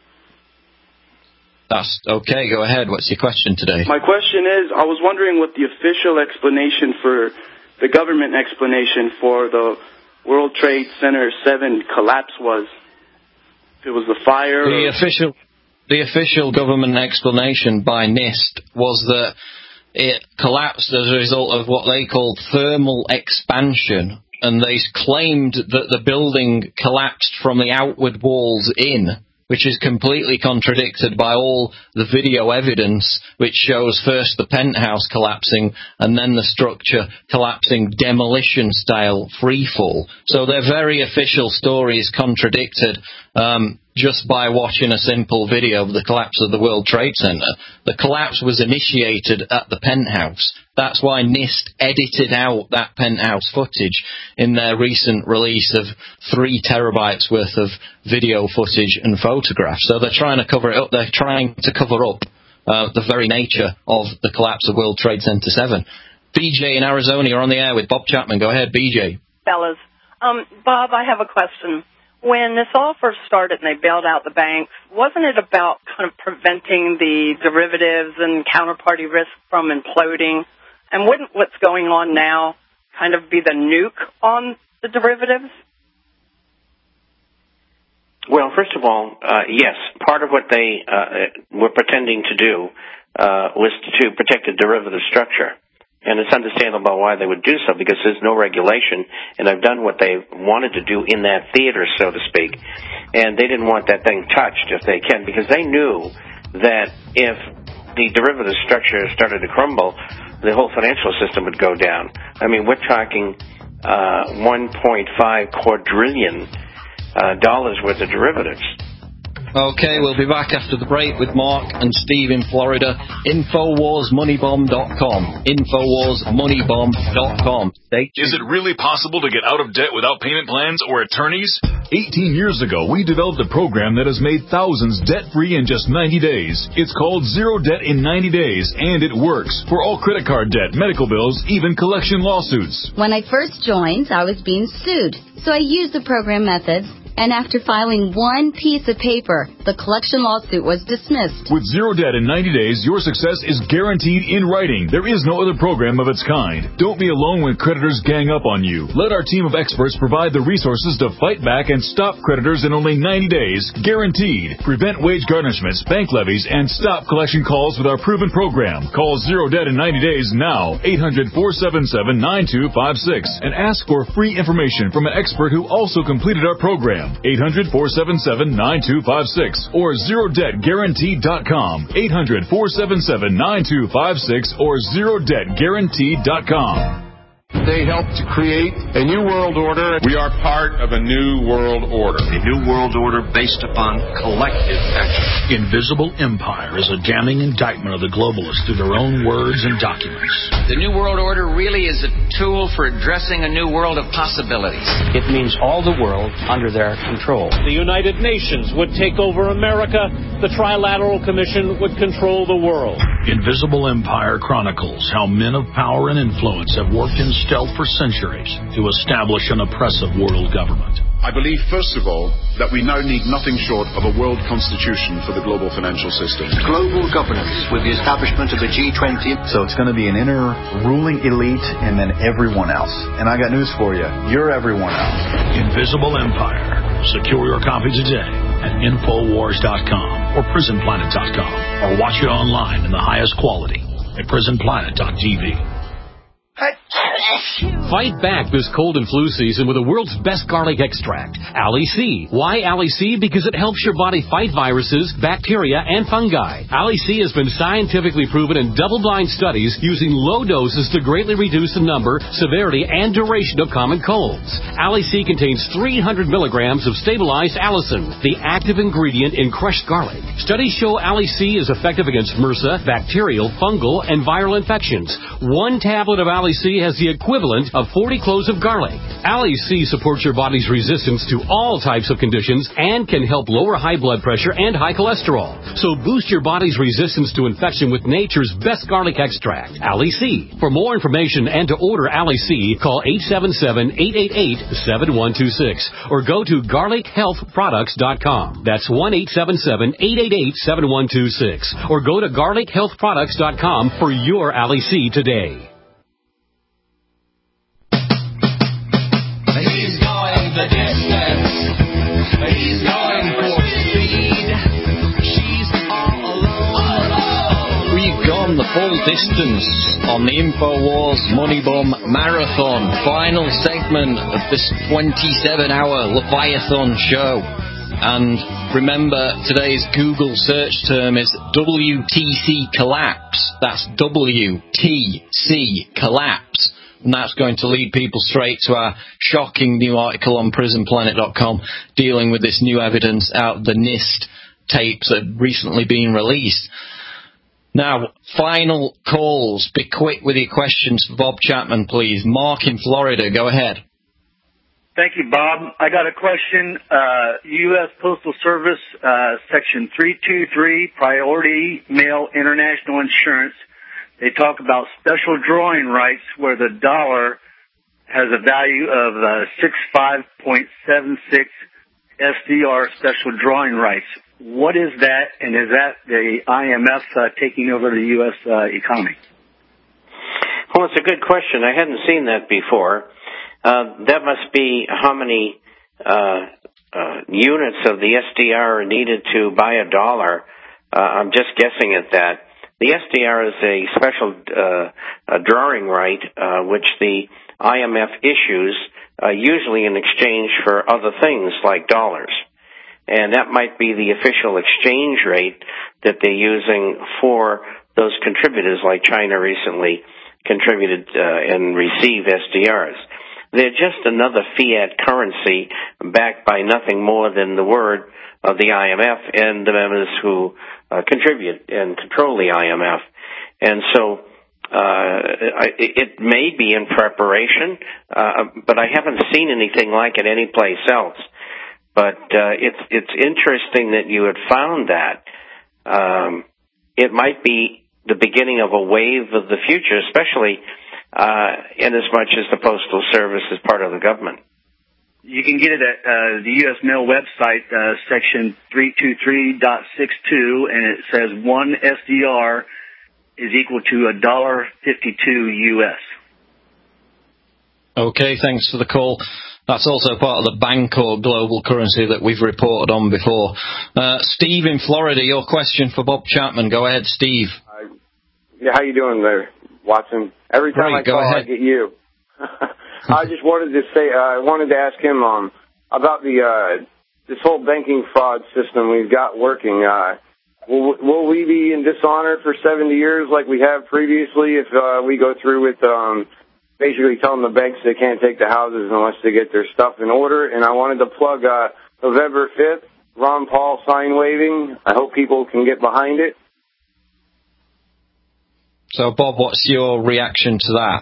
That's okay. Go ahead. What's your question today? My question is, I was wondering what the official explanation for, the government explanation for the World Trade Center seven collapse was. If it was the fire The or... official, the official government explanation by NIST was that it collapsed as a result of what they called thermal expansion, and they claimed that the building collapsed from the outward walls in, which is completely contradicted by all the video evidence, which shows first the penthouse collapsing and then the structure collapsing demolition-style freefall. So their very official story is contradicted um, just by watching a simple video of the collapse of the World Trade Center. The collapse was initiated at the penthouse. That's why NIST edited out that penthouse footage in their recent release of three terabytes worth of video footage and photographs. So they're trying to cover it up. They're trying to cover up uh, the very nature of the collapse of World Trade Center seven. B J in Arizona, you're on the air with Bob Chapman. Go ahead, B J. Fellas. Um, Bob, I have a question. When this all first started and they bailed out the banks, wasn't it about kind of preventing the derivatives and counterparty risk from imploding? And wouldn't what's going on now kind of be the nuke on the derivatives? Well, first of all, uh, yes, part of what they uh, were pretending to do uh, was to protect the derivative structure. And it's understandable why they would do so, because there's no regulation, and they've done what they wanted to do in that theater, so to speak. And they didn't want that thing touched if they can, because they knew that if the derivative structure started to crumble, the whole financial system would go down. I mean, we're talking uh, one point five quadrillion uh, dollars worth of derivatives. Okay, we'll be back after the break with Mark and Steve in Florida. Infowars Money Bomb dot com. Infowars Money Bomb dot com. Is it really possible to get out of debt without payment plans or attorneys? eighteen years ago, we developed a program that has made thousands debt-free in just ninety days. It's called Zero Debt in ninety days, and it works for all credit card debt, medical bills, even collection lawsuits. When I first joined, I was being sued, so I used the program methods. And after filing one piece of paper, the collection lawsuit was dismissed. With Zero Debt in ninety days, your success is guaranteed in writing. There is no other program of its kind. Don't be alone when creditors gang up on you. Let our team of experts provide the resources to fight back and stop creditors in only ninety days, guaranteed. Prevent wage garnishments, bank levies, and stop collection calls with our proven program. Call Zero Debt in ninety days now, eight hundred, four seven seven, nine two five six, and ask for free information from an expert who also completed our program. eight hundred, four seven seven, nine two five six or zero debt guaranteed dot com. eight hundred, four seven seven, nine two five six or zero debt guaranteed dot com. They helped to create a new world order. We are part of a new world order. A new world order based upon collective action. Invisible Empire is a damning indictment of the globalists through their own words and documents. The new world order really is a tool for addressing a new world of possibilities. It means all the world under their control. The United Nations would take over America. The Trilateral Commission would control the world. Invisible Empire chronicles how men of power and influence have worked in stealth for centuries to establish an oppressive world government. I believe, first of all, that we now need nothing short of a world constitution for the global financial system. Global governance with the establishment of the G twenty. So it's going to be an inner ruling elite and then everyone else. And I got news for you. You're everyone else. Invisible Empire. Secure your copy today at Infowars dot com or Prison Planet dot com or watch it online in the highest quality at Prison Planet dot T V. Fight back this cold and flu season with the world's best garlic extract, Ali C. Why Ali C? Because it helps your body fight viruses, bacteria, and fungi. Ali C has been scientifically proven in double-blind studies using low doses to greatly reduce the number, severity, and duration of common colds. Ali C contains three hundred milligrams of stabilized allicin, the active ingredient in crushed garlic. Studies show Ali C is effective against MRSA, bacterial, fungal, and viral infections. One tablet of Ali C has the equivalent of forty cloves of garlic. Ali C supports your body's resistance to all types of conditions and can help lower high blood pressure and high cholesterol. So boost your body's resistance to infection with nature's best garlic extract, Ali C. For more information and to order Ali C, call eight seven seven, eight eight eight, seven one two six or go to garlic health products dot com. That's one eight seven seven, eight eight eight, seven one two six or go to garlic health products dot com for your Ali C today. He's going the distance. He's going for speed. She's all alone. We've gone the full distance on the InfoWars Money Bomb Marathon, final segment of this twenty-seven hour Leviathan show. And remember, today's Google search term is W T C collapse. That's W T C collapse. And that's going to lead people straight to our shocking new article on prison planet dot com dealing with this new evidence out of the NIST tapes that have recently been released. Now, final calls. Be quick with your questions for Bob Chapman, please. Mark in Florida, go ahead. Thank you, Bob. I got a question. Uh, U S Postal Service, uh, Section three two three, Priority Mail International Insurance. They talk about special drawing rights where the dollar has a value of uh, sixty-five point seven six S D R special drawing rights. What is that, and is that the I M F uh, taking over the U S uh, economy? Well, it's a good question. I hadn't seen that before. Uh, that must be how many uh, uh, units of the S D R are needed to buy a dollar. Uh, I'm just guessing at that. The S D R is a special uh, a drawing right uh, which the I M F issues, uh, usually in exchange for other things like dollars. And that might be the official exchange rate that they're using for those contributors, like China recently contributed uh, and received S D Rs. They're just another fiat currency backed by nothing more than the word of the I M F and the members who uh, contribute and control the I M F. And so uh, it may be in preparation, uh, but I haven't seen anything like it anyplace else. But uh, it's it's interesting that you had found that. Um, it might be the beginning of a wave of the future, especially uh, in as much as the Postal Service is part of the government. You can get it at uh, the U S Mail website, uh, section three two three point sixty-two, and it says one S D R is equal to one dollar fifty-two U S. Okay, thanks for the call. That's also part of the Bancor global currency that we've reported on before. Uh, Steve in Florida, your question for Bob Chapman. Go ahead, Steve. Uh, yeah, how you doing there, Watson? Every time Great, I call, I get you. I just wanted to say, uh, I wanted to ask him um, about the uh, this whole banking fraud system we've got working. Uh, will, will we be in dishonor for seventy years like we have previously if uh, we go through with um, basically telling the banks they can't take the houses unless they get their stuff in order? And I wanted to plug uh, November fifth, Ron Paul sign waving. I hope people can get behind it. So, Bob, what's your reaction to that?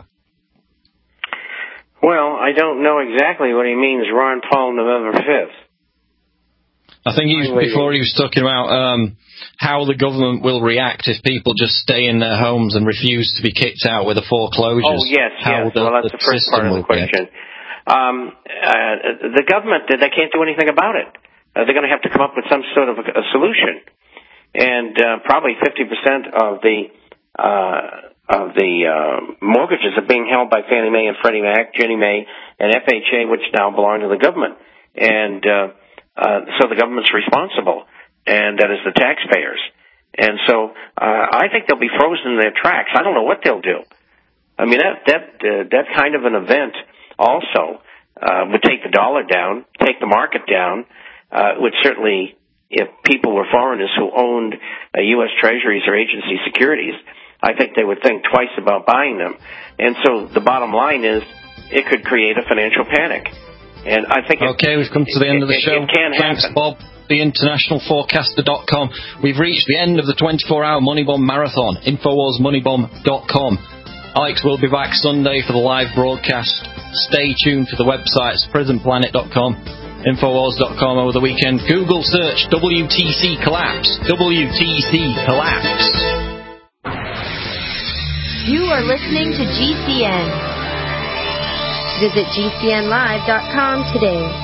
Well, I don't know exactly what he means, Ron Paul, November fifth. I think he was, before he was talking about um, how the government will react if people just stay in their homes and refuse to be kicked out with the foreclosures. Oh, yes, how yes. The, well, that's the, the first part of the question. Um, uh, the government, they can't do anything about it. Uh, they're going to have to come up with some sort of a, a solution. And uh, probably fifty percent of the uh of the uh, mortgages are being held by Fannie Mae and Freddie Mac, Ginnie Mae, and F H A, which now belong to the government. And uh, uh, so the government's responsible, and that is the taxpayers. And so uh, I think they'll be frozen in their tracks. I don't know what they'll do. I mean, that that uh, that kind of an event also uh, would take the dollar down, take the market down, uh, would certainly, if people were foreigners who owned uh, U S Treasuries or agency securities, I think they would think twice about buying them. And so the bottom line is it could create a financial panic. And I think Okay, it, we've come to the end of the it, show. It, it can Thanks, happen. Bob. The international forecaster dot com. We've reached the end of the twenty-four hour Money Bomb Marathon. Infowars Money Bomb dot com. Alex will be back Sunday for the live broadcast. Stay tuned to the websites prison planet dot com, Infowars dot com over the weekend. Google search W T C collapse. W T C collapse. You are listening to G C N. Visit G C N live dot com today.